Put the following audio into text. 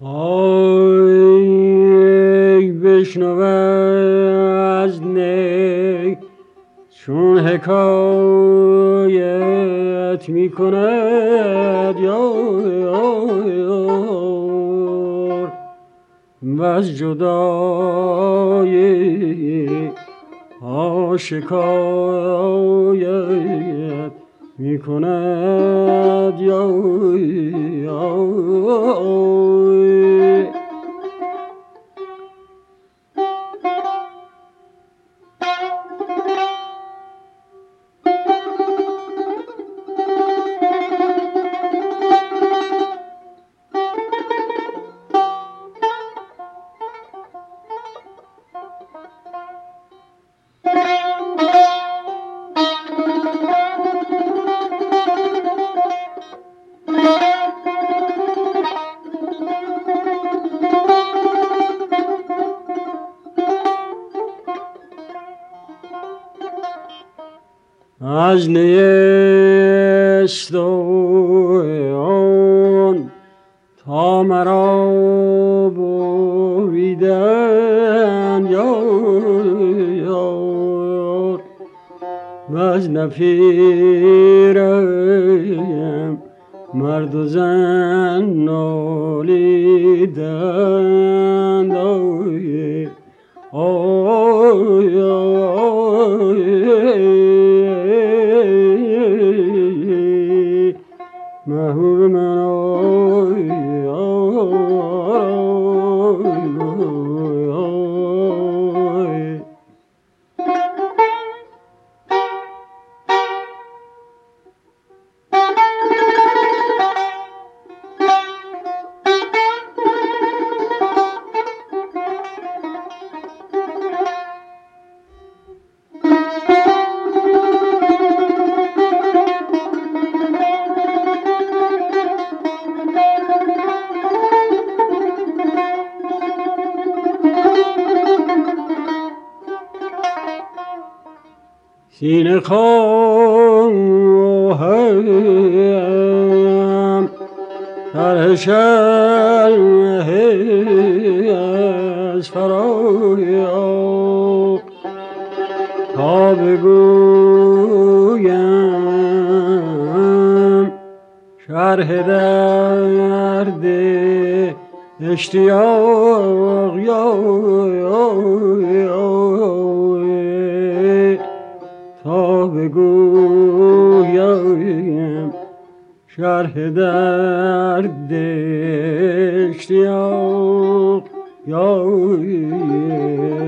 آی بشنو از نی چون حکایت می کند یار وز جدایی شکایت می کند یار. از نیست آن تا مرا بریدن یار وز نفیرم مرد و زن نالیدن محبوب من سینه خواهم در شرح از فراق تا بگویم شرح درد اشتیاق تا بگویم شرح درد اشتیاق